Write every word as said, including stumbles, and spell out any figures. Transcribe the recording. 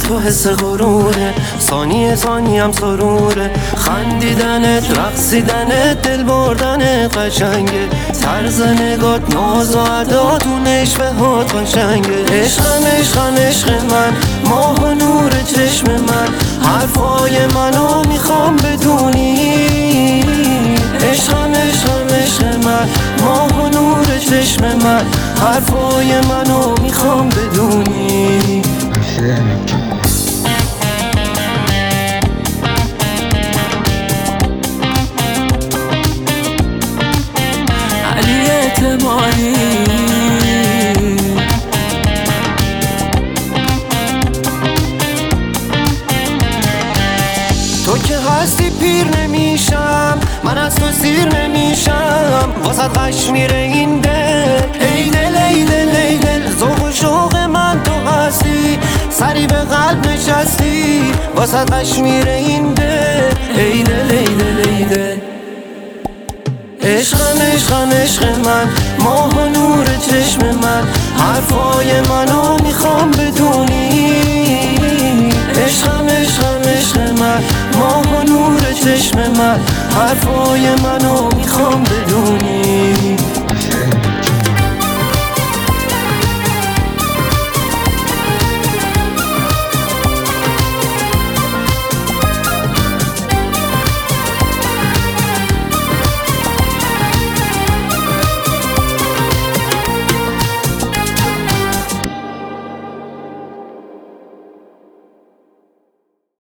تو حس غروره، ثانیه ثانیه هم سروره، خندیدنت رقصیدنت دل بردنت قشنگه، طرز نگات ناز و عداتون عشق هات قشنگه. عشقم عشقم عشق من، ماه و نور چشم من، حرفای منو میخوام بدونی. عشقم عشقم عشق من، ماه و نور چشم من، حرفای منو میخوام بدونی. علی اعتمادی تو که هستی پیر نمیشم، من از تو سیر نمیشم، واسه غش میره این دل. ای دل ای دل ای دل، ذوق و شوق من تو هستی، سری به قلب نشستی، واسه غش میره این دل. ای دل ای دل ای دل، عشقم عشقم عشق من، ماه و نور چشم من، حرفای منو میخوام بدونی. عشقم عشقم عشق من، ماه و نور چشم من، حرفای منو میخوام بدونی.